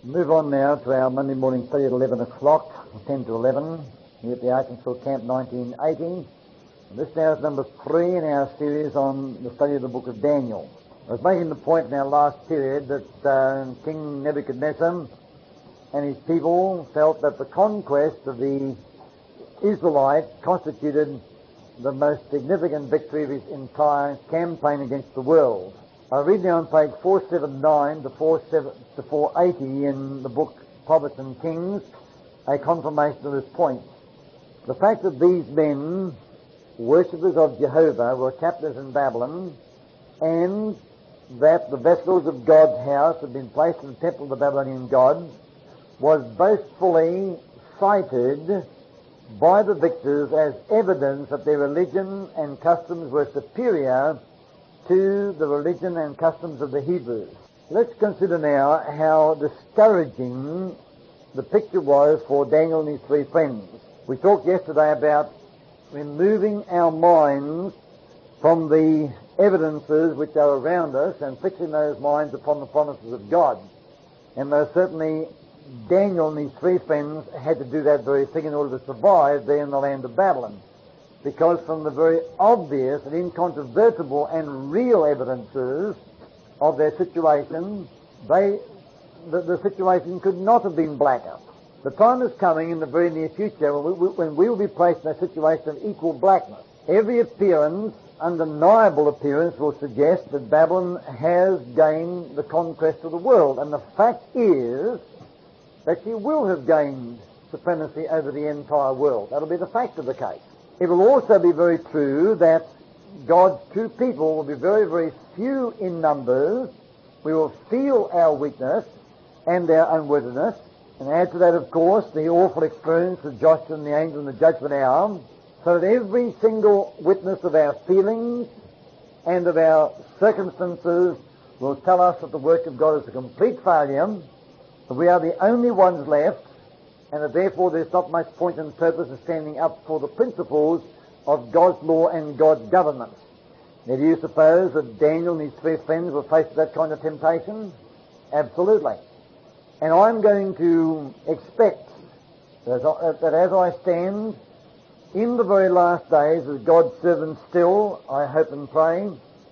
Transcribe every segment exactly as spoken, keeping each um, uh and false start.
Move on now to our Monday morning study at eleven o'clock, ten to eleven, here at the Arkansas Camp nineteen eighty. And this now is number three in our series on the study of the book of Daniel. I was making the point in our last period that uh, King Nebuchadnezzar and his people felt that the conquest of the Israelites constituted the most significant victory of his entire campaign against the world. I read now on page four seventy-nine to four eighty in the book Prophets and Kings a confirmation of this point. The fact that these men, worshippers of Jehovah, were captives in Babylon, and that the vessels of God's house had been placed in the temple of the Babylonian god, was boastfully cited by the victors as evidence that their religion and customs were superior to the religion and customs of the Hebrews. Let's consider now how discouraging the picture was for Daniel and his three friends. We talked yesterday about removing our minds from the evidences which are around us and fixing those minds upon the promises of God. And most certainly Daniel and his three friends had to do that very thing in order to survive there in the land of Babylon. Because from the very obvious and incontrovertible and real evidences of their situation, they, the, the situation could not have been blacker. The time is coming in the very near future when we, when we will be placed in a situation of equal blackness. Every appearance, undeniable appearance, will suggest that Babylon has gained the conquest of the world. And the fact is that she will have gained supremacy over the entire world. That'll be the fact of the case. It will also be very true that God's true people will be very, very few in numbers. We will feel our weakness and our unworthiness. And add to that, of course, the awful experience of Joshua and the angel in the judgment hour, so that every single witness of our feelings and of our circumstances will tell us that the work of God is a complete failure, that we are the only ones left, and that therefore there's not much point and purpose in standing up for the principles of God's law and God's government. Now, do you suppose that Daniel and his three friends were faced with that kind of temptation? Absolutely. And I'm going to expect that as I, that as I stand in the very last days as God's servant still, I hope and pray,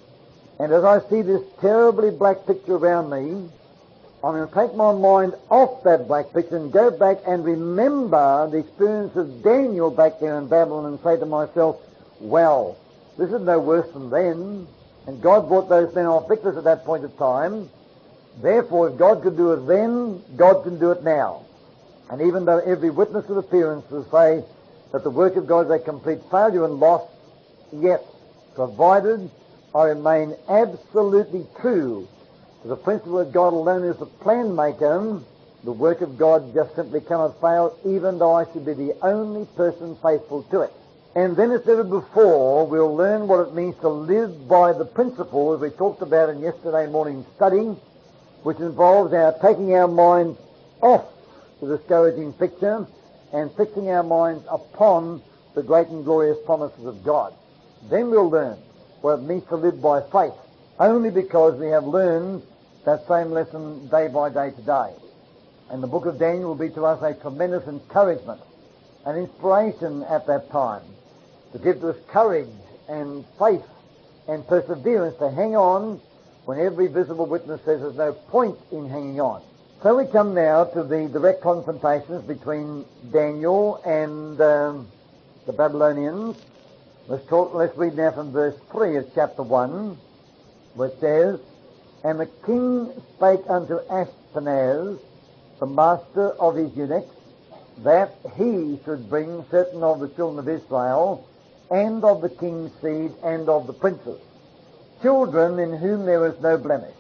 and as I see this terribly black picture around me, I'm going to take my mind off that black picture and go back and remember the experience of Daniel back there in Babylon and say to myself, well, this is no worse than then, and God brought those men off victors at that point of time. Therefore, if God could do it then, God can do it now. And even though every witness of appearance will say that the work of God is a complete failure and loss, yet, provided I remain absolutely true to the principle that God alone is the plan maker, the work of God just simply cannot fail, even though I should be the only person faithful to it. And then, as ever before, we'll learn what it means to live by the principle, as we talked about in yesterday morning's study, which involves our taking our minds off the discouraging picture and fixing our minds upon the great and glorious promises of God. Then we'll learn what it means to live by faith, only because we have learned that same lesson day by day today. And the book of Daniel will be to us a tremendous encouragement, an inspiration at that time, to give to us courage and faith and perseverance to hang on when every visible witness says there's no point in hanging on. So we come now to the direct confrontations between Daniel and um, the Babylonians. Let's talk, let's read now from verse three of chapter one, where it says, And the king spake unto Ashpenaz, the master of his eunuchs, that he should bring certain of the children of Israel, and of the king's seed, and of the princes, children in whom there was no blemish,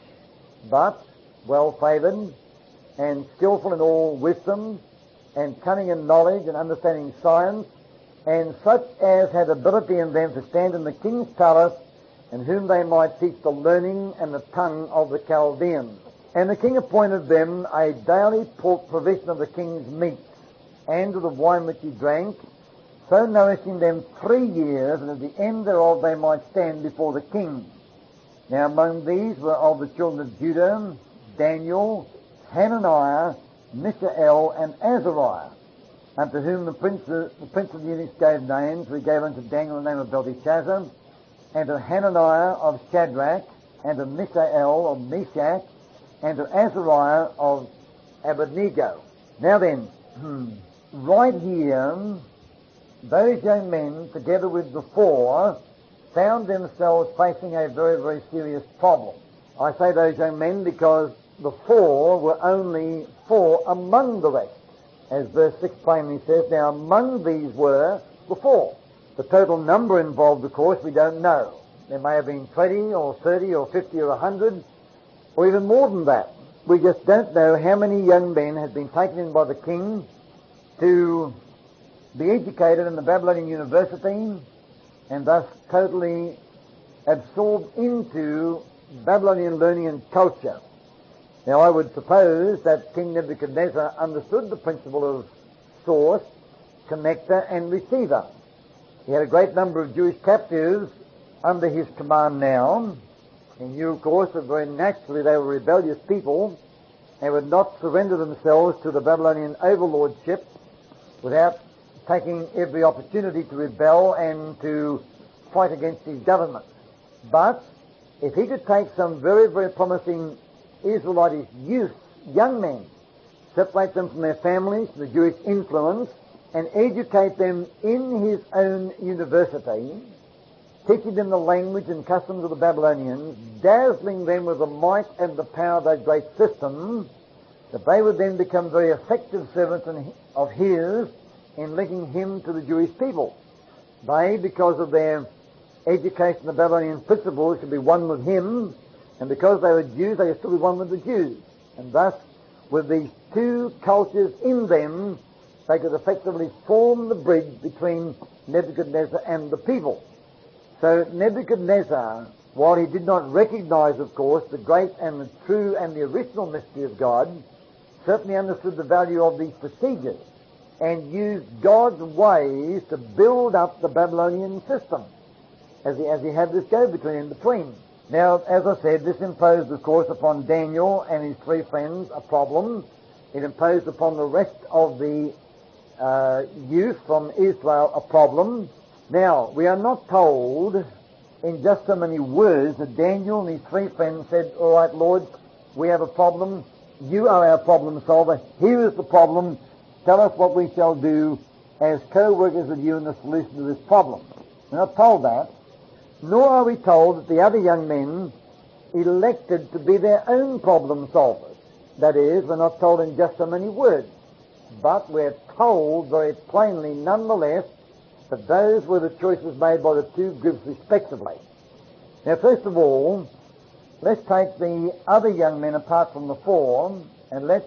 but well-favoured, and skillful in all wisdom, and cunning in knowledge, and understanding science, and such as had ability in them to stand in the king's palace, and whom they might teach the learning and the tongue of the Chaldeans. And the king appointed them a daily provision of the king's meats, and of the wine which he drank, so nourishing them three years, and at the end thereof they might stand before the king. Now among these were of the children of Judah, Daniel, Hananiah, Mishael, and Azariah, unto whom the prince, the prince of the eunuchs gave names. We gave unto Daniel the name of Belteshazzar, and to Hananiah of Shadrach, and to Mishael of Meshach, and to Azariah of Abednego. Now then, right here, those young men, together with the four, found themselves facing a very, very serious problem. I say those young men because the four were only four among the rest. As verse six plainly says, now among these were the four. The total number involved, of course, we don't know. There may have been twenty or thirty or fifty or a hundred, or even more than that. We just don't know how many young men had been taken in by the king to be educated in the Babylonian university and thus totally absorbed into Babylonian learning and culture. Now, I would suppose that King Nebuchadnezzar understood the principle of source, connector, and receiver. He had a great number of Jewish captives under his command now. He knew, of course, that very naturally they were rebellious people and would not surrender themselves to the Babylonian overlordship without taking every opportunity to rebel and to fight against his government. But if he could take some very, very promising Israelite youth, young men, separate them from their families, from the Jewish influence, and educate them in his own university, teaching them the language and customs of the Babylonians, dazzling them with the might and the power of that great system, that they would then become very effective servants of his in linking him to the Jewish people. They, because of their education of Babylonian principles, should be one with him, and because they were Jews, they would still be one with the Jews. And thus, with these two cultures in them, they could effectively form the bridge between Nebuchadnezzar and the people. So Nebuchadnezzar, while he did not recognize, of course, the great and the true and the original mystery of God, certainly understood the value of these procedures and used God's ways to build up the Babylonian system, as he, as he had this go-between in between. Now, as I said, this imposed, of course, upon Daniel and his three friends a problem. It imposed upon the rest of the uh, youth from Israel a problem. Now, we are not told in just so many words that Daniel and his three friends said, all right, Lord, we have a problem. You are our problem solver. Here is the problem. Tell us what we shall do as co-workers with you in the solution to this problem. We're not told that. Nor are we told that the other young men elected to be their own problem solvers. That is, we're not told in just so many words. But we're told very plainly, nonetheless, that those were the choices made by the two groups respectively. Now, first of all, let's take the other young men apart from the four, and let's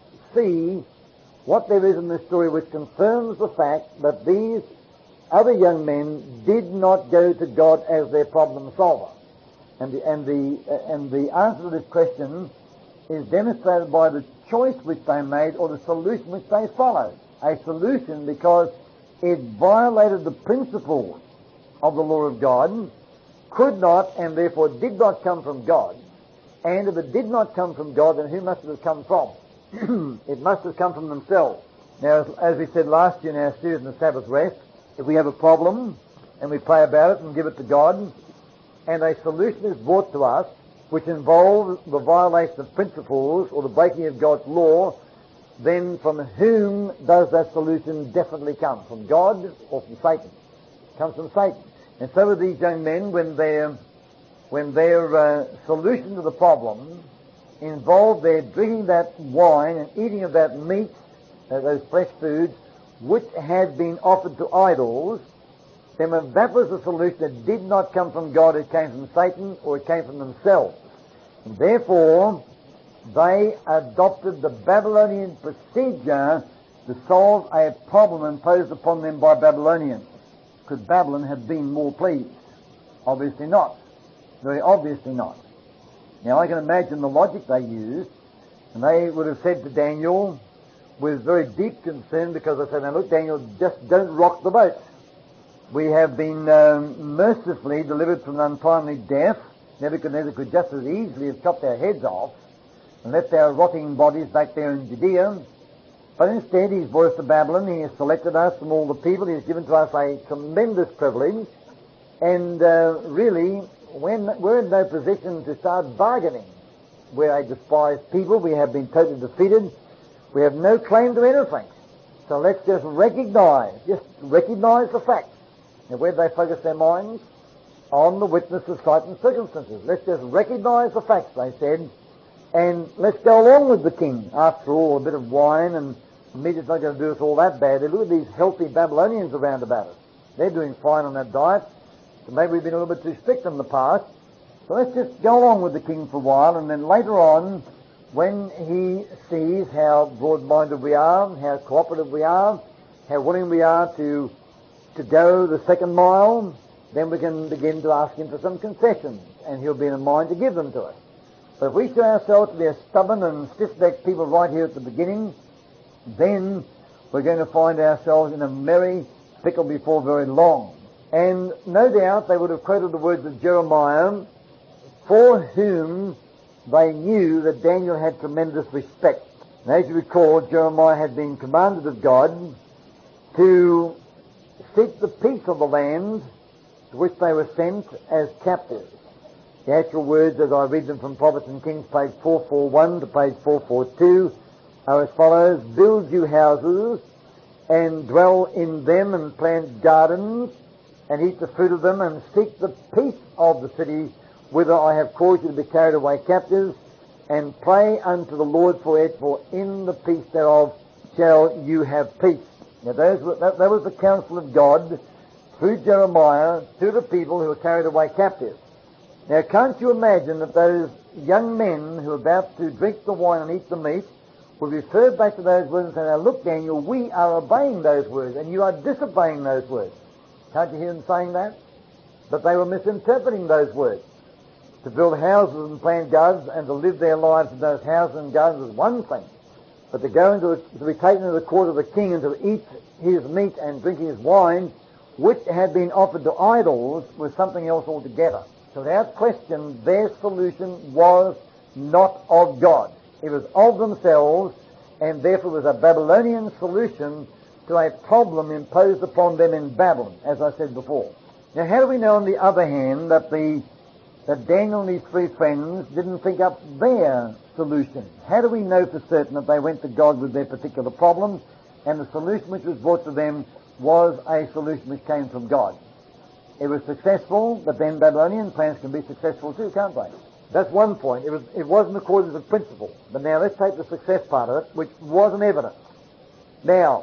see what there is in this story which confirms the fact that these other young men did not go to God as their problem solver. And the, and the, uh, and the answer to this question is demonstrated by the choice which they made or the solution which they followed. A solution because it violated the principles of the law of God, could not and therefore did not come from God. And if it did not come from God, then who must it have come from? It must have come from themselves. Now, as, as we said last year in our series on the Sabbath rest, if we have a problem and we pray about it and give it to God, and a solution is brought to us which involves the violation of principles or the breaking of God's law, then from whom does that solution definitely come? From God or from Satan? It comes from Satan. And so with these young men, when their, when their uh, solution to the problem involved their drinking that wine and eating of that meat, uh, those fresh foods, which had been offered to idols, then if that was the solution that did not come from God, it came from Satan or it came from themselves. And therefore, they adopted the Babylonian procedure to solve a problem imposed upon them by Babylonians. Could Babylon have been more pleased? Obviously not. Very obviously not. Now, I can imagine the logic they used, and they would have said to Daniel, with very deep concern, because I said, now look, Daniel, just don't rock the boat. We have been um, mercifully delivered from an untimely death. Nebuchadnezzar could just as easily have chopped our heads off. and left our rotting bodies back there in Judea. But instead, he's brought us to Babylon. He has selected us from all the people. He has given to us a tremendous privilege. And uh, really, when we're in no position to start bargaining. We're a despised people. We have been totally defeated. We have no claim to anything. So let's just recognize, just recognize the facts. And where do they focus their minds? On the witness of sight and circumstances. Let's just recognize the facts, they said, and let's go along with the king. After all, a bit of wine and meat is not going to do us all that badly. Look at these healthy Babylonians around about us. They're doing fine on that diet. So maybe we've been a little bit too strict in the past. So let's just go along with the king for a while, and then later on, when he sees how broad-minded we are, how cooperative we are, how willing we are to to go the second mile, then we can begin to ask him for some concessions, and he'll be in a mind to give them to us. But if we show ourselves to be a stubborn and stiff-necked people right here at the beginning, then we're going to find ourselves in a merry pickle before very long. And no doubt they would have quoted the words of Jeremiah, for whom they knew that Daniel had tremendous respect. And as you recall, Jeremiah had been commanded of God to seek the peace of the land to which they were sent as captives. The actual words, as I read them from Prophets and Kings, page four forty-one to page four forty-two, are as follows: build you houses, and dwell in them, and plant gardens, and eat the fruit of them, and seek the peace of the city, whither I have caused you to be carried away captives, and pray unto the Lord for it, for in the peace thereof shall you have peace. Now, those were, that, that was the counsel of God through Jeremiah to the people who were carried away captive. Now, can't you imagine that those young men who were about to drink the wine and eat the meat would refer back to those words and say, now look, Daniel, we are obeying those words, and you are disobeying those words. Can't you hear them saying that? But they were misinterpreting those words. To build houses and plant gardens and to live their lives in those houses and gardens is one thing. But to go into, to be taken into the court of the king and to eat his meat and drink his wine, which had been offered to idols, was something else altogether. So without question, their solution was not of God. It was of themselves, and therefore was a Babylonian solution to a problem imposed upon them in Babylon, as I said before. Now, how do we know, on the other hand, that the that Daniel and his three friends didn't think up their solution? How do we know for certain that they went to God with their particular problem, and the solution which was brought to them was a solution which came from God? It was successful, but then Babylonian plans can be successful too, can't they? That's one point. It was, it wasn't according to the principle. But now let's take the success part of it, which wasn't evident. Now,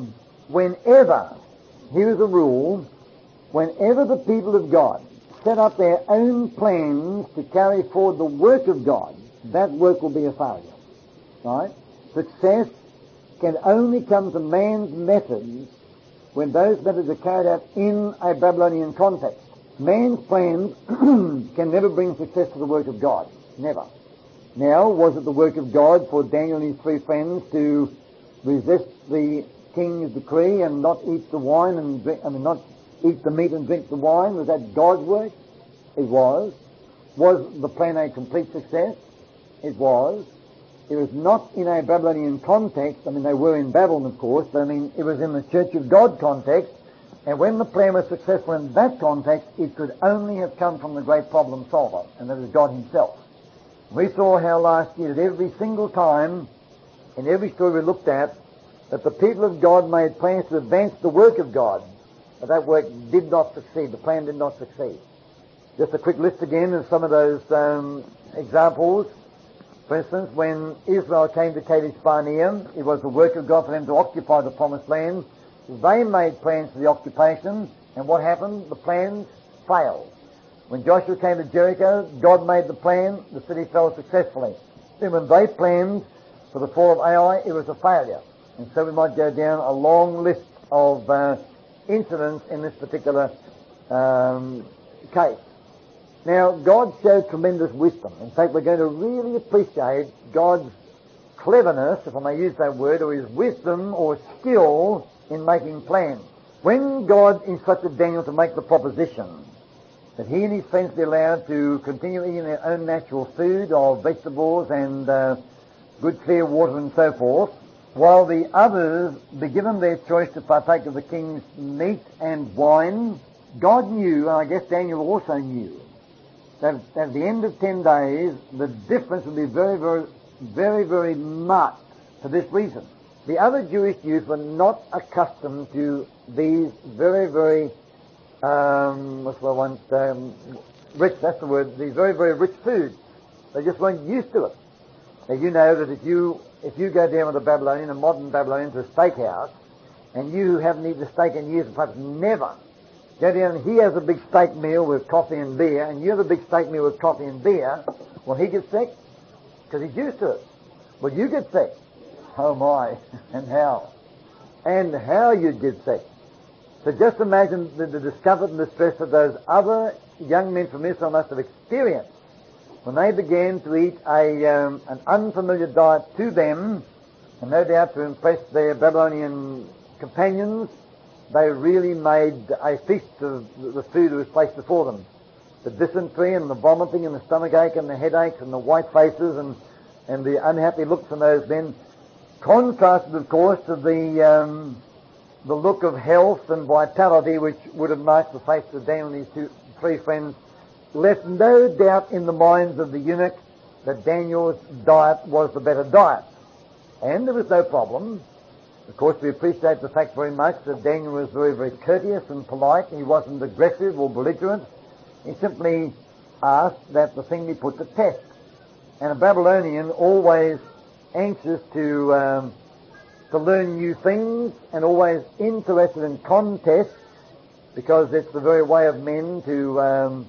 whenever, here's a rule, whenever the people of God set up their own plans to carry forward the work of God, that work will be a failure. Right? Success can only come to man's methods when those methods are carried out in a Babylonian context. Man's plans can never bring success to the work of God. Never. Now, was it the work of God for Daniel and his three friends to resist the king's decree and not eat the wine and drink, I mean, not eat the meat and drink the wine? Was that God's work? It was. Was the plan a complete success? It was. It was not in a Babylonian context. I mean, they were in Babylon, of course, but I mean, it was in the Church of God context. And when the plan was successful in that context, it could only have come from the great problem solver, and that is God himself. We saw how last year that every single time, in every story we looked at, that the people of God made plans to advance the work of God, but that work did not succeed. The plan did not succeed. Just a quick list again of some of those um, examples. For instance, when Israel came to Kadesh Barnea, it was the work of God for them to occupy the promised land. They made plans for the occupation, and what happened? The plans failed. When Joshua came to Jericho, God made the plan, the city fell successfully. Then when they planned for the fall of Ai, it was a failure. And so we might go down a long list of uh, incidents in this particular um, case. Now, God showed tremendous wisdom. In fact, we're going to really appreciate God's cleverness, if I may use that word, or his wisdom or skill in making plans. When God instructed Daniel to make the proposition that he and his friends be allowed to continue eating their own natural food of vegetables and uh, good clear water and so forth, while the others be given their choice to partake of the king's meat and wine. God knew, and I guess Daniel also knew, that at the end of ten days, the difference would be very, very, very, very marked for this reason. The other Jewish youth were not accustomed to these very, very, um, what's the one, um, rich, that's the word, these very, very rich foods. They just weren't used to it. Now, you know that if you if you go down with a Babylonian, a modern Babylonian, to a steakhouse, and you who haven't eaten a steak in years, perhaps never, go down and he has a big steak meal with coffee and beer, and you have a big steak meal with coffee and beer, well, he gets sick because he's used to it. Well, you get sick. Oh, my. And how? And how you'd get sick. So just imagine the, the discomfort and distress that those other young men from Israel must have experienced when they began to eat a um, an unfamiliar diet to them, and no doubt to impress their Babylonian companions. They really made a feast of the food that was placed before them. The dysentery and the vomiting and the stomachache and the headaches and the white faces and, and the unhappy looks from those men contrasted, of course, to the um, the look of health and vitality which would have marked the faces of Daniel and his two, three friends, left no doubt in the minds of the eunuch that Daniel's diet was the better diet. And there was no problem. Of course, we appreciate the fact very much that Daniel was very, very courteous and polite. He wasn't aggressive or belligerent. He simply asked that the thing be put to test. And a Babylonian, always anxious to um, to learn new things and always interested in contests, because it's the very way of men to um,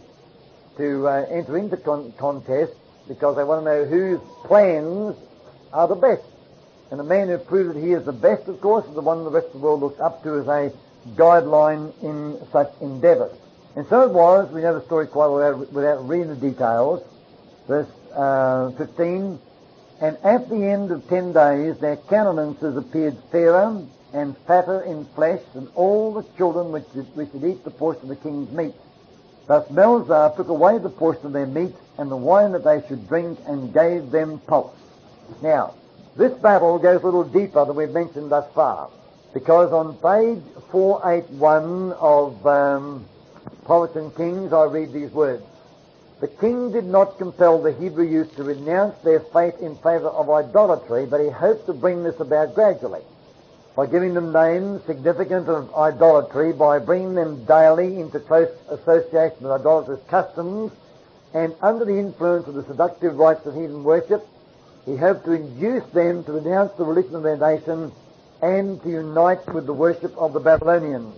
to uh, enter into con- contests, because they want to know whose plans are the best. And the man who proves that he is the best, of course, is the one the rest of the world looks up to as a guideline in such endeavours. And so it was, we know the story quite well without, without reading the details, verse uh, fifteen, and at the end of ten days their countenances appeared fairer and fatter in flesh than all the children which did, which did eat the portion of the king's meat. Thus Melzar took away the portion of their meat and the wine that they should drink, and gave them pulse. Now, this battle goes a little deeper than we've mentioned thus far, because on page four eighty-one of um, Prophets and Kings, I read these words. The king did not compel the Hebrew youth to renounce their faith in favor of idolatry, but he hoped to bring this about gradually, by giving them names significant of idolatry, by bringing them daily into close association with idolatrous customs, and under the influence of the seductive rites of heathen worship, he hoped to induce them to renounce the religion of their nation and to unite with the worship of the Babylonians.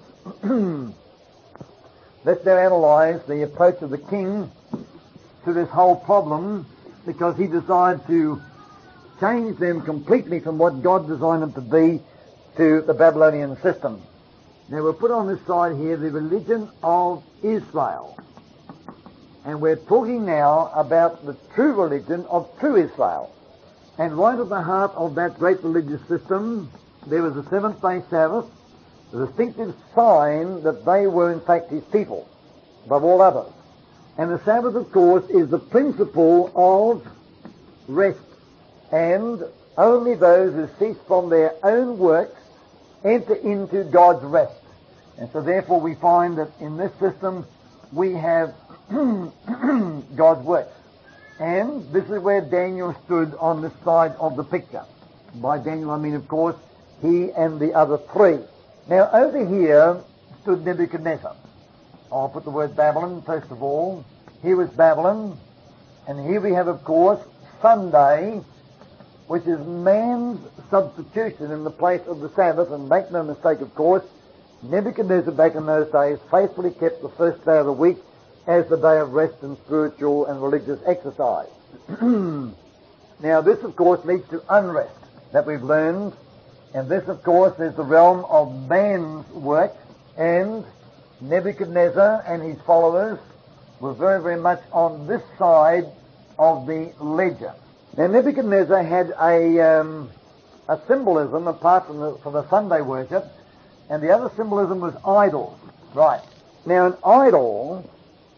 Let's now analyze the approach of the king to this whole problem, because he desired to change them completely from what God designed them to be to the Babylonian system. Now we'll put on this side here the religion of Israel. And we're talking now about the true religion of true Israel. And right at the heart of that great religious system, there was a seventh-day Sabbath, the distinctive sign that they were in fact his people, above all others. And the Sabbath, of course, is the principle of rest. And only those who cease from their own works enter into God's rest. And so therefore we find that in this system we have God's works. And this is where Daniel stood on this side of the picture. By Daniel I mean, of course, he and the other three. Now over here stood Nebuchadnezzar. I'll put the word Babylon first of all. Here was Babylon, and here we have, of course, Sunday, which is man's substitution in the place of the Sabbath. And make no mistake, of course, Nebuchadnezzar back in those days faithfully kept the first day of the week as the day of rest and spiritual and religious exercise. Now this, of course, leads to unrest that we've learned, and this, of course, is the realm of man's work, and Nebuchadnezzar and his followers were very, very much on this side of the ledger. Now Nebuchadnezzar had a um, a symbolism apart from the, from the Sunday worship, and the other symbolism was idols. Right. Now an idol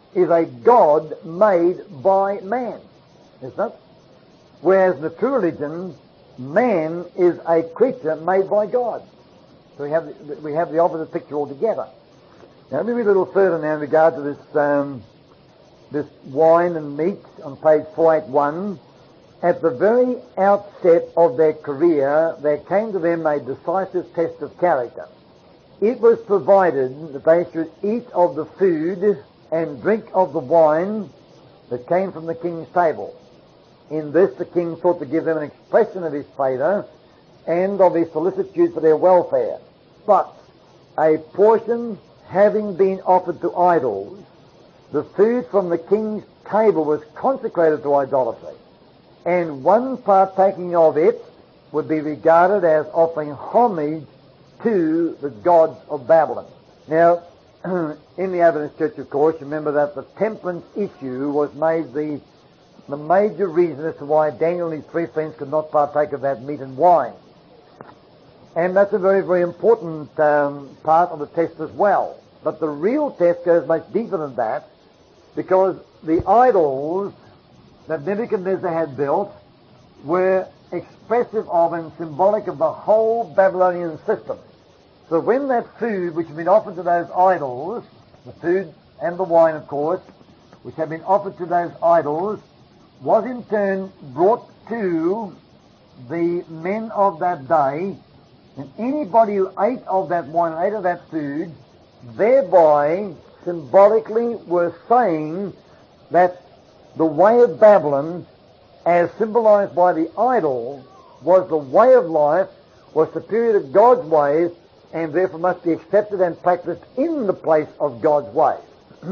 is a God made by man, isn't it? Whereas in the true religion, man is a creature made by God. So we have we have the opposite picture altogether. Now let me read a little further now in regard to this um, this wine and meat on page four eighty-one. At the very outset of their career, there came to them a decisive test of character. It was provided that they should eat of the food and drink of the wine that came from the king's table. In this the king sought to give them an expression of his favour and of his solicitude for their welfare. But a portion having been offered to idols, the food from the king's table was consecrated to idolatry, and one partaking of it would be regarded as offering homage to the gods of Babylon. Now, in the Adventist Church, of course, remember that the temperance issue was made the the major reason as to why Daniel and his three friends could not partake of that meat and wine. And that's a very, very important um, part of the test as well. But the real test goes much deeper than that, because the idols that Nebuchadnezzar had built were expressive of and symbolic of the whole Babylonian system. So when that food which had been offered to those idols, the food and the wine, of course, which had been offered to those idols, was in turn brought to the men of that day, and anybody who ate of that wine, ate of that food, thereby symbolically were saying that the way of Babylon, as symbolized by the idol, was the way of life, was superior to God's ways, and therefore must be accepted and practiced in the place of God's ways.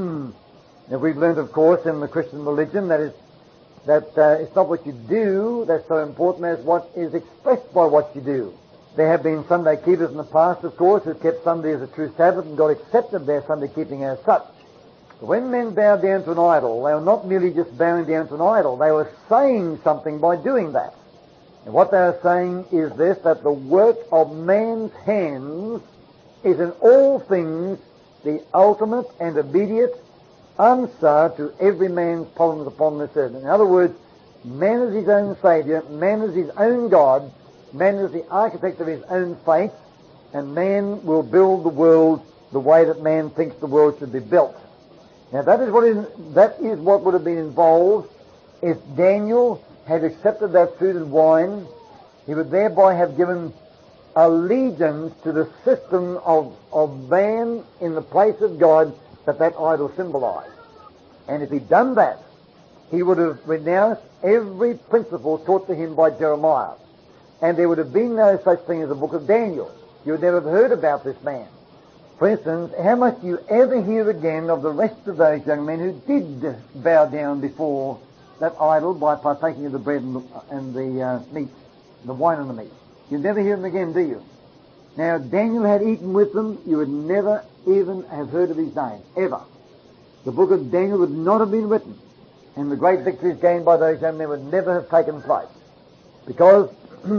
Now we've learned, of course, in the Christian religion that is that uh, it's not what you do that's so important as what is expressed by what you do. There have been Sunday keepers in the past, of course, who kept Sunday as a true Sabbath, and God accepted their Sunday keeping as such. But when men bowed down to an idol, they were not merely just bowing down to an idol, they were saying something by doing that. And what they are saying is this, that the work of man's hands is in all things the ultimate and immediate answer to every man's problems upon this earth. In other words, man is his own Saviour, man is his own God, man is the architect of his own fate, and man will build the world the way that man thinks the world should be built. Now that is what is, that is what would have been involved if Daniel had accepted that food and wine. He would thereby have given allegiance to the system of, of man in the place of God that that idol symbolized. And if he'd done that, he would have renounced every principle taught to him by Jeremiah. And there would have been no such thing as the book of Daniel. You would never have heard about this man. For instance, how much do you ever hear again of the rest of those young men who did bow down before that idol by partaking of the bread and the, and the uh, meat, the wine and the meat? You never hear them again, do you? Now, if Daniel had eaten with them, you would never even have heard of his name, ever. The book of Daniel would not have been written, and the great victories gained by those young men would never have taken place, because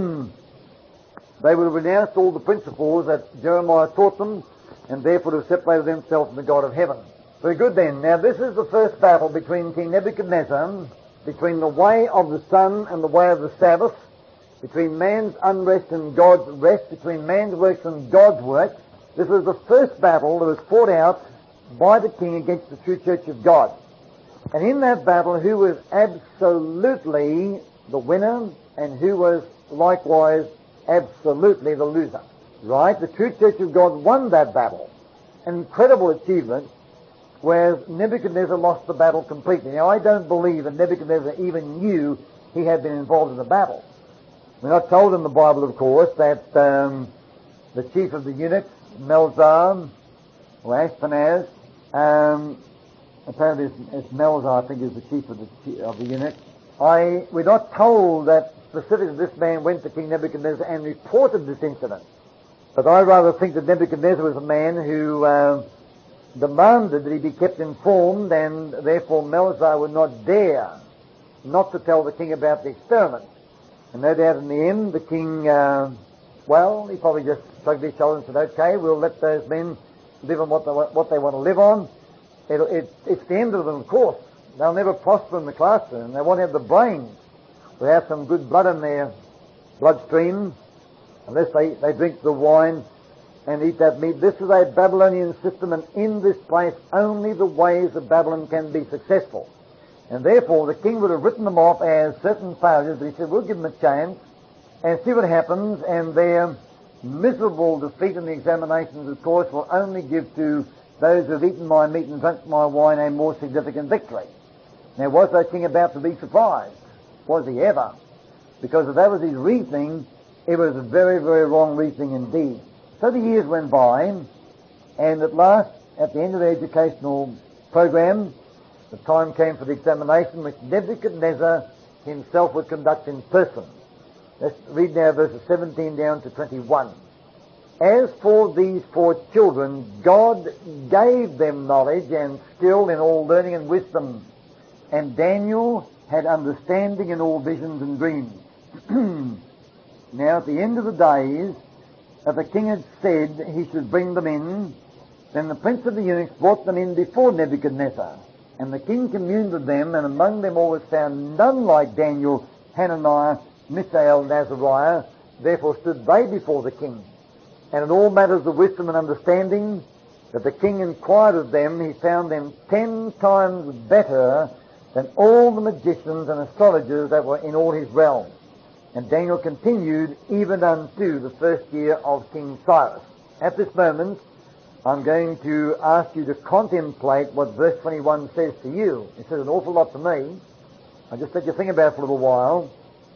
they would have renounced all the principles that Jeremiah taught them, and therefore have separated themselves from the God of heaven. Very good then. Now this is the first battle between King Nebuchadnezzar, between the way of the sun and the way of the Sabbath, between man's unrest and God's rest, between man's works and God's works. This was the first battle that was fought out by the king against the true church of God. And in that battle, who was absolutely the winner and who was likewise absolutely the loser? Right? The true church of God won that battle. An incredible achievement, whereas Nebuchadnezzar lost the battle completely. Now, I don't believe that Nebuchadnezzar even knew he had been involved in the battle. We're not told in the Bible, of course, that um, the chief of the eunuchs, Melzar, or Ashpenaz, um, apparently it's, it's Melzar, I think, is the chief of the, of the eunuchs. I, we're not told that specifically this man went to King Nebuchadnezzar and reported this incident. But I rather think that Nebuchadnezzar was a man who uh, demanded that he be kept informed, and therefore Melzar would not dare not to tell the king about the experiment. And no doubt in the end, the king, uh, well, he probably just shrugged his shoulders and said, okay, we'll let those men live on what they, what they want to live on. It, it, it's the end of them, of course. They'll never prosper in the classroom. They won't have the brains without some good blood in their bloodstream, unless they, they drink the wine and eat that meat. This is a Babylonian system, and in this place only the ways of Babylon can be successful. And therefore the king would have written them off as certain failures, but he said, we'll give them a chance and see what happens, and their miserable defeat in the examinations, of course, will only give to those who have eaten my meat and drunk my wine a more significant victory. Now, was that king about to be surprised? Was he ever? Because if that was his reasoning, it was a very, very wrong reasoning indeed. So the years went by, and at last, at the end of the educational program, the time came for the examination, which Nebuchadnezzar himself would conduct in person. Let's read now verses seventeen down to twenty-one. As for these four children, God gave them knowledge and skill in all learning and wisdom, and Daniel had understanding in all visions and dreams. Now, at the end of the days, if the king had said he should bring them in, then the prince of the eunuchs brought them in before Nebuchadnezzar. And the king communed with them, and among them all was found none like Daniel, Hananiah, Mishael, and Azariah. Therefore stood they before the king. And in all matters of wisdom and understanding that the king inquired of them, he found them ten times better than all the magicians and astrologers that were in all his realm. And Daniel continued even unto the first year of King Cyrus. At this moment, I'm going to ask you to contemplate what verse twenty-one says to you. It says an awful lot to me. I'll just let you think about it for a little while.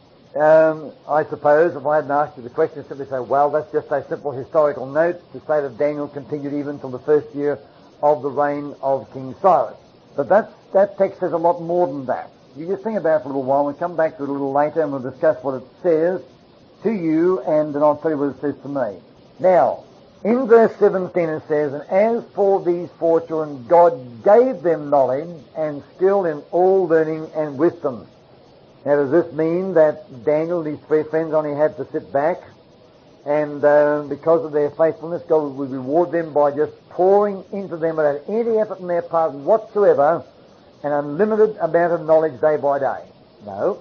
Um, I suppose if I hadn't asked you the question, I'd simply say, well, that's just a simple historical note to say that Daniel continued even till the first year of the reign of King Cyrus. But that's, that text says a lot more than that. You just think about it for a little while. We'll come back to it a little later and we'll discuss what it says to you, and then I'll tell you what it says to me. Now, in verse seventeen it says, and as for these four children, God gave them knowledge and skill in all learning and wisdom. Now, does this mean that Daniel and his three friends only had to sit back and uh, because of their faithfulness, God would reward them by just pouring into them without any effort on their part whatsoever an unlimited amount of knowledge day by day? No.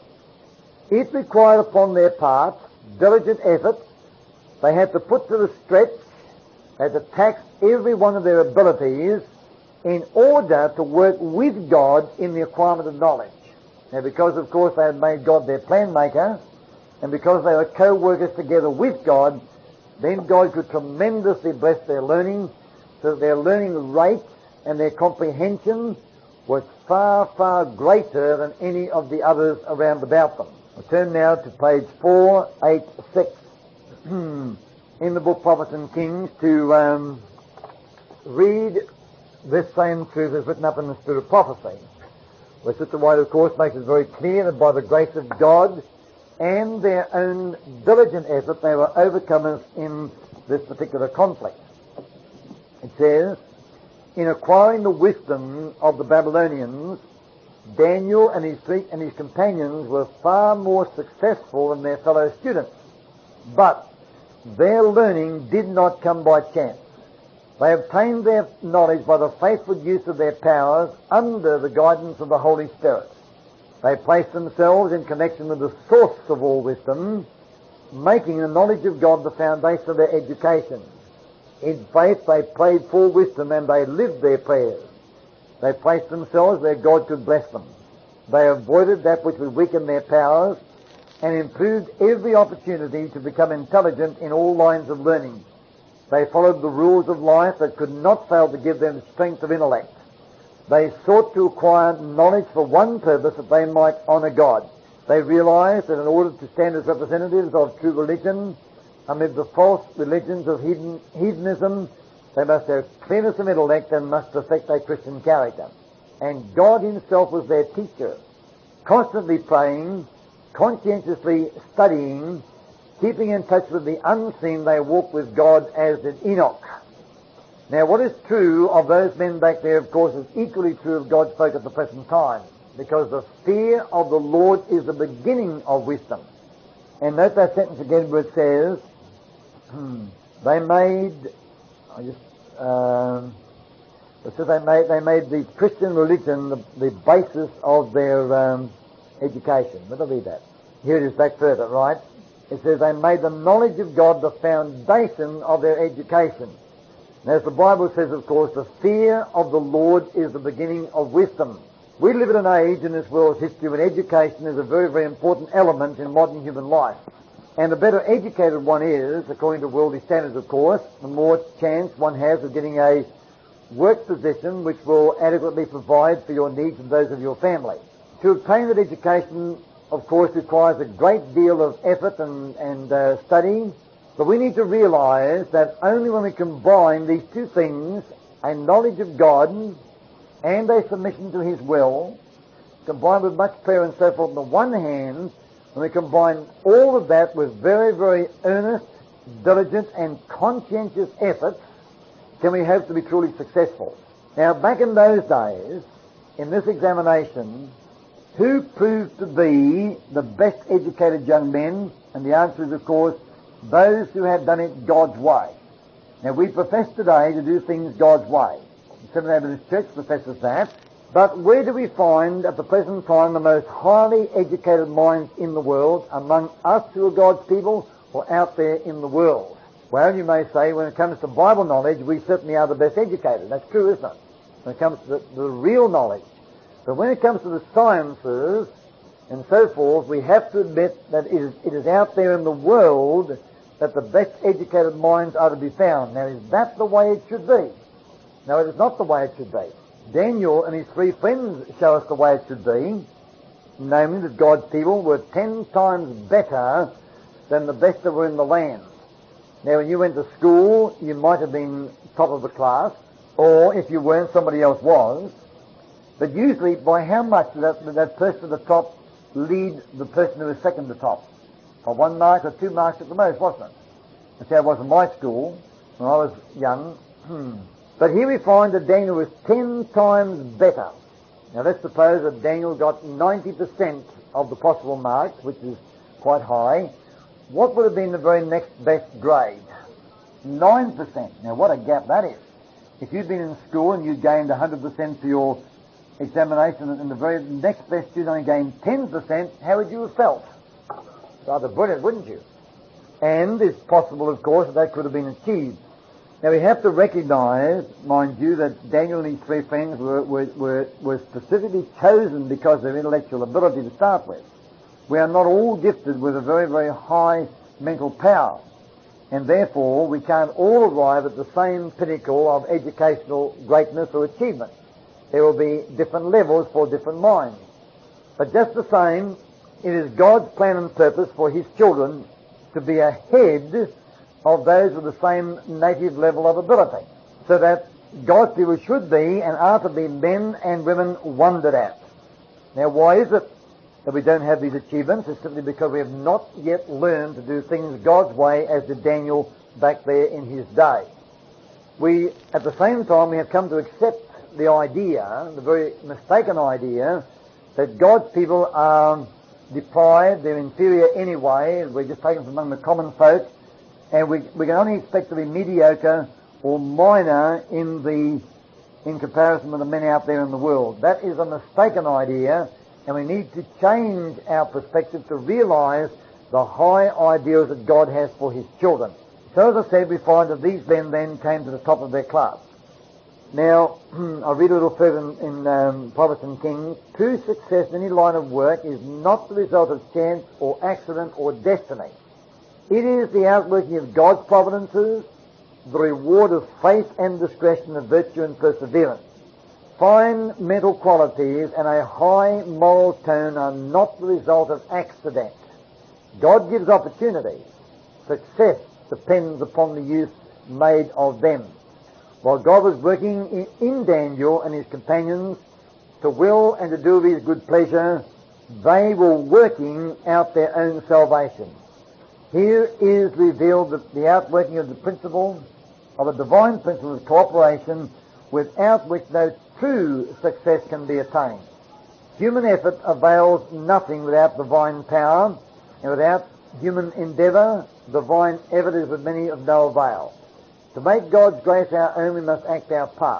It required upon their part diligent effort. They had to put to the stretch, they had to tax every one of their abilities in order to work with God in the acquirement of knowledge. Now, because, of course, they had made God their plan maker, and because they were co-workers together with God, then God could tremendously bless their learning, so that their learning rate and their comprehension was far, far greater than any of the others around about them. We'll turn now to page four eighty-six in the book Prophets and Kings to um, read this same truth as written up in the Spirit of Prophecy, where Sister White, of course, makes it very clear that by the grace of God and their own diligent effort, they were overcomers in this particular conflict. It says, in acquiring the wisdom of the Babylonians, Daniel and his three, and his companions were far more successful than their fellow students. But their learning did not come by chance. They obtained their knowledge by the faithful use of their powers under the guidance of the Holy Spirit. They placed themselves in connection with the source of all wisdom, making the knowledge of God the foundation of their education. In faith, they prayed for wisdom and they lived their prayers. They placed themselves where God could bless them. They avoided that which would weaken their powers and improved every opportunity to become intelligent in all lines of learning. They followed the rules of life that could not fail to give them strength of intellect. They sought to acquire knowledge for one purpose, that they might honor God. They realized that in order to stand as representatives of true religion amid the false religions of heathen, heathenism, they must have clearness of intellect and must perfect their Christian character. And God himself was their teacher, constantly praying, conscientiously studying, keeping in touch with the unseen. They walked with God as did Enoch. Now, what is true of those men back there, of course, is equally true of God's folk at the present time, because the fear of the Lord is the beginning of wisdom. And note that sentence again where it says, they made, I just, uh, It says they made, they made the Christian religion the, the basis of their um, education. Let me read that. Here it is back further, right? It says they made the knowledge of God the foundation of their education. And as the Bible says, of course, the fear of the Lord is the beginning of wisdom. We live in an age in this world's history when education is a very, very important element in modern human life. And the better educated one is, according to worldly standards, of course, the more chance one has of getting a work position which will adequately provide for your needs and those of your family. To obtain that education, of course, requires a great deal of effort and, and uh, study, but we need to realize that only when we combine these two things, a knowledge of God and a submission to His will, combined with much prayer and so forth on the one hand, when we combine all of that with very, very earnest, diligent and conscientious efforts, can we hope to be truly successful. Now, back in those days, in this examination, who proved to be the best educated young men? And the answer is, of course, those who had done it God's way. Now, we profess today to do things God's way. The Seventh-day Adventist Church professes that. But where do we find at the present time the most highly educated minds in the world among us who are God's people or out there in the world? Well, you may say when it comes to Bible knowledge, we certainly are the best educated. That's true, isn't it? When it comes to the, the real knowledge. But when it comes to the sciences and so forth, we have to admit that it is, it is out there in the world that the best educated minds are to be found. Now, is that the way it should be? No, it is not the way it should be. Daniel and his three friends show us the way it should be, namely that God's people were ten times better than the best that were in the land. Now, when you went to school, you might have been top of the class, or if you weren't, somebody else was. But usually, by how much did that, did that person at the top lead the person who was second to top? By one mark or two marks at the most, wasn't it? That's how it was in my school when I was young. But here we find that Daniel was ten times better. Now, let's suppose that Daniel got ninety percent of the possible marks, which is quite high. What would have been the very next best grade? nine percent. Now, what a gap that is. If you'd been in school and you gained one hundred percent for your examination and the very next best student only gained ten percent, how would you have felt? Rather brilliant, wouldn't you? And it's possible, of course, that that could have been achieved. Now, we have to recognize, mind you, that Daniel and his three friends were, were, were, were specifically chosen because of their intellectual ability to start with. We are not all gifted with a very, very high mental power, and therefore we can't all arrive at the same pinnacle of educational greatness or achievement. There will be different levels for different minds. But just the same, it is God's plan and purpose for His children to be ahead of those with the same native level of ability, so that God's people should be and are to be men and women wondered at. Now, why is it that we don't have these achievements? It's simply because we have not yet learned to do things God's way as did Daniel back there in his day. We, at the same time, we have come to accept the idea, the very mistaken idea, that God's people are deprived, they're inferior anyway, we're just taken from among the common folk, and we, we can only expect to be mediocre or minor in the in comparison with the men out there in the world. That is a mistaken idea, and we need to change our perspective to realize the high ideals that God has for His children. So, as I said, we find that these men then came to the top of their class. Now, I'll read a little further in, in um, Proverbs and Kings. True success in any line of work is not the result of chance or accident or destiny. It is the outworking of God's providences, the reward of faith and discretion, of virtue and perseverance. Fine mental qualities and a high moral tone are not the result of accident. God gives opportunities. Success depends upon the use made of them. While God was working in, in Daniel and his companions to will and to do of His good pleasure, they were working out their own salvation. Here is revealed the, the outworking of the principle, of a divine principle of cooperation, without which no true success can be attained. Human effort avails nothing without divine power, and without human endeavour, divine effort is with many of no avail. To make God's grace our own, we must act our part.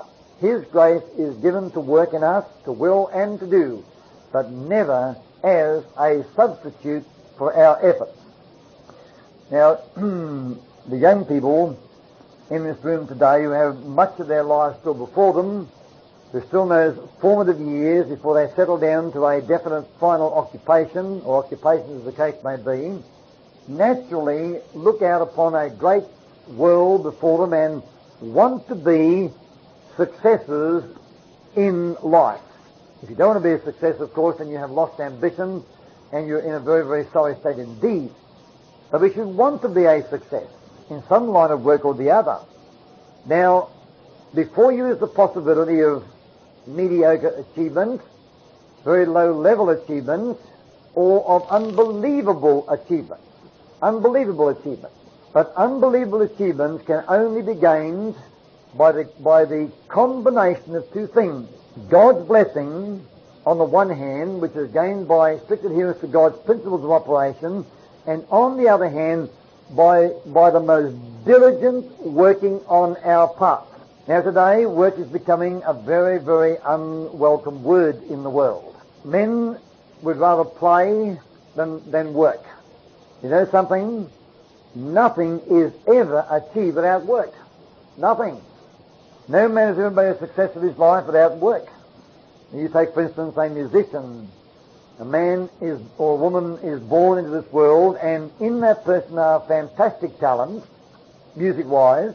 His grace is given to work in us, to will and to do, but never as a substitute for our efforts. Now, the young people in this room today who have much of their lives still before them, who still knows formative years before they settle down to a definite final occupation, or occupation as the case may be, naturally look out upon a great world before them and want to be successors in life. If you don't want to be a success, of course, then you have lost ambition and you're in a very, very sorry state indeed. But we should want to be a success in some line of work or the other. Now, before you is the possibility of mediocre achievements, very low-level achievements, or of unbelievable achievements. Unbelievable achievements. But unbelievable achievements can only be gained by the, by the combination of two things. God's blessing, on the one hand, which is gained by strict adherence to God's principles of operation, and on the other hand, by, by the most diligent working on our part. Now today, work is becoming a very, very unwelcome word in the world. Men would rather play than, than work. You know something? Nothing is ever achieved without work. Nothing. No man has ever made a success of his life without work. You take, for instance, a musician. A man is, or a woman is born into this world, and in that person are fantastic talents, music-wise.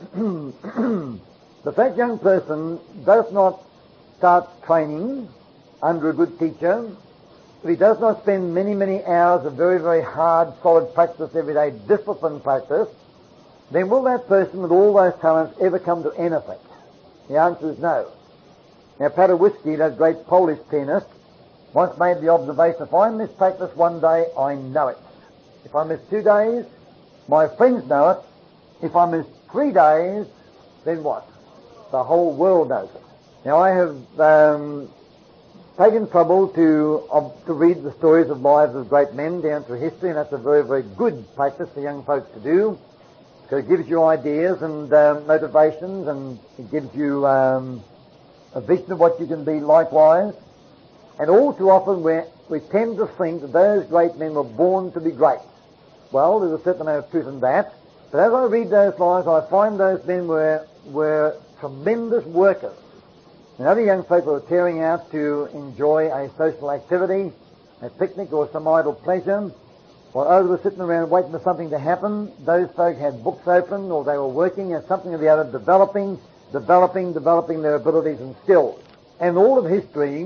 But that young person does not start training under a good teacher, if he does not spend many, many hours of very, very hard, solid practice every day, disciplined practice, then will that person with all those talents ever come to anything? The answer is no. Now, Paderewski, that great Polish pianist, once made the observation, if I miss practice one day, I know it. If I miss two days, my friends know it. If I miss three days, then what? The whole world knows it. Now, I have um, taken trouble to uh, to read the stories of lives of great men down through history, and that's a very, very good practice for young folks to do, because it gives you ideas and um, motivations, and it gives you um, a vision of what you can be likewise. And all too often we we tend to think that those great men were born to be great. Well, there's a certain amount of truth in that. But as I read those lives, I find those men were were tremendous workers. And other young people were tearing out to enjoy a social activity, a picnic or some idle pleasure, while others were sitting around waiting for something to happen. Those folk had books open, or they were working at something or the other, developing, developing, developing their abilities and skills. And all of history,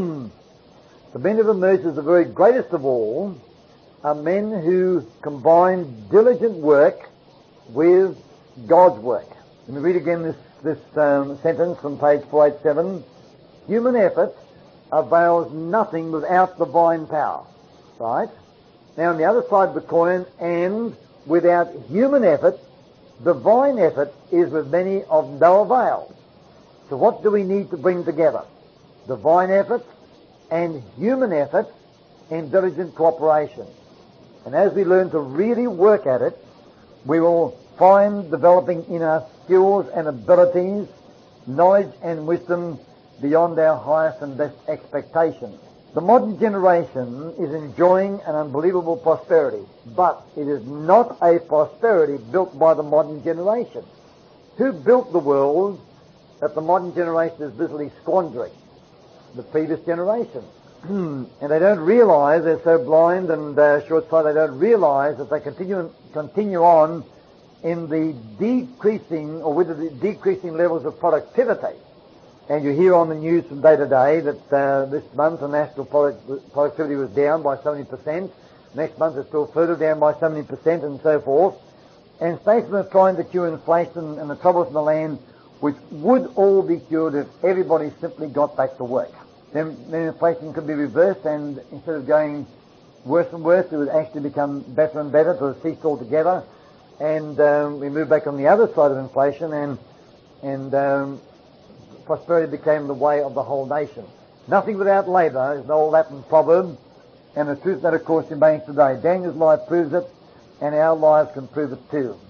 the men who emerged as the very greatest of all are men who combined diligent work with God's work. Let me read again this, this um, sentence from page four eighty-seven. Human effort avails nothing without divine power. Right? Now on the other side of the coin, and without human effort, divine effort is with many of no avail. So what do we need to bring together? Divine effort and human effort in diligent cooperation. And as we learn to really work at it, we will find developing in us skills and abilities, knowledge and wisdom beyond our highest and best expectations. The modern generation is enjoying an unbelievable prosperity, but it is not a prosperity built by the modern generation. Who built the world that the modern generation is busily squandering? The previous generation. And they don't realize, they're so blind and uh, short-sighted, they don't realize that they continue continue on in the decreasing, or with the decreasing levels of productivity. And you hear on the news from day to day that uh, this month the national product, productivity was down by seventy percent. Next month it's still further down by seventy percent and so forth. And statesmen are trying to cure inflation and the troubles in the land, which would all be cured if everybody simply got back to work. Then, then inflation could be reversed, and instead of going worse and worse, it would actually become better and better to cease altogether. And um, we moved back on the other side of inflation, and and um, prosperity became the way of the whole nation. Nothing without labour is an old Latin proverb, and the truth that, of course, remains today. Daniel's life proves it, and our lives can prove it too.